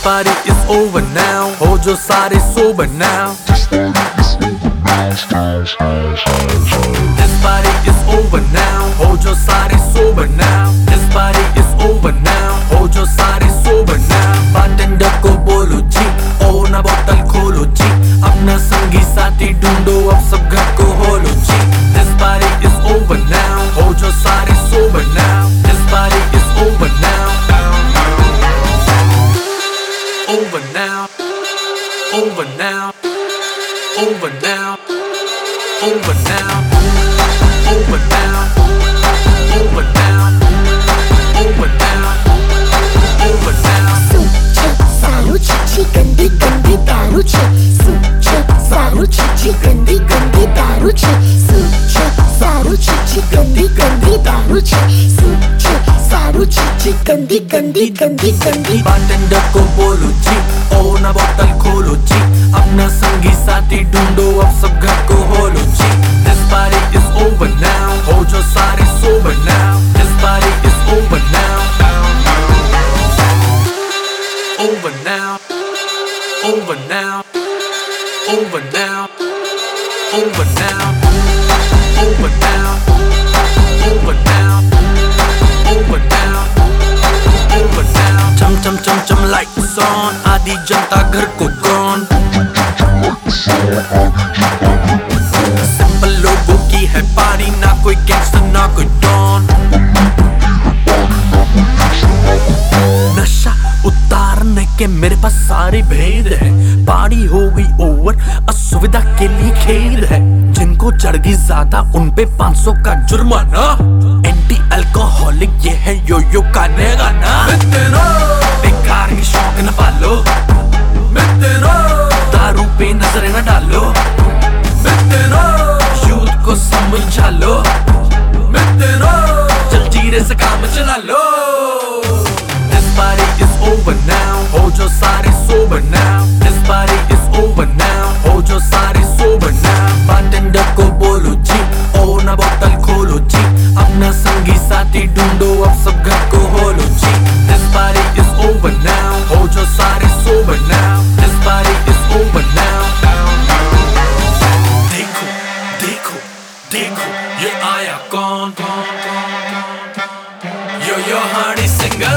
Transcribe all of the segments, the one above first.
party is over now, हो जो सारे sober now. This party is over now, हो जो सारे sober now. This party is over now, हो जो सारे sober now. Bartender को बोलो जी, ओ ना बोतल खोलो जी, अपना संगी साथी ढूंढो अब सब घर को होलो जी. This party is over now, हो जो सारे sober now. This party is over now. Over now, over now, over now, over now, over now, over now, over now, over now. सूचे सारू चिची गंदी गंदी दारू छे. सूचे सारू चिची गंदी गंदी दारू छे. सूचे सारू चिची गंदी गंदी दारू छे. सूचे सारू चिची गंदी गंदी गंदी गंदी. Bartender को बोलो जी, ओ ना बोतल खोलो जी, अपना संगी साथी ढूंढो अब सब घर को होलो जी. This party is over now, हो जो सारे sober now. This party is over now. Over now, over now, over now, over now, over now, over now, over now, over now. Chum chum chum chum lights on, आधी जनता घर को gone. Simple लोगों की है पारी, ना कोई gangster ना कोई don. नशा उतारने के मेरे पास सारे भेद है. पार्टी हो गई ओवर, असुविधा के लिए खेद है. जिनको चढ़ गई ज्यादा उन पे 500 का जुर्माना. एंटी अल्कोहलिक ये है यो यो खाने गाना. बेकार की शौक न पालो, दारू पे नजर न डालो, यूथ को समझा लो, जलजीरे से काम चला लो. This party is over now, हो जो सारे sober now. This party is over now, हो जो सारे sober now. Bartender को बोलो जी, ओ ना बोतल खोलो जी, अपना संगी साथी ढूंढो अब सब घर को होलो जी. This party is over now, हो जो सारे sober now. This party is over now. देखो देखो देखो ये आया कौन, यो हनी सिंगर.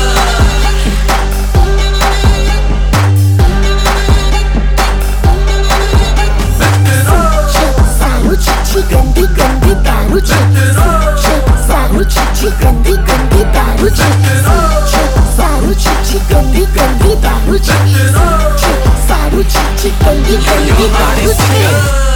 गंदी गंदी दारू छे. सूचे सारू चिची गंदी गंदी दारू छे. सूचे सारू चिची गंदी गंदी दारू छे. सूचे सारू चिची गंदी गंदी दारू छे.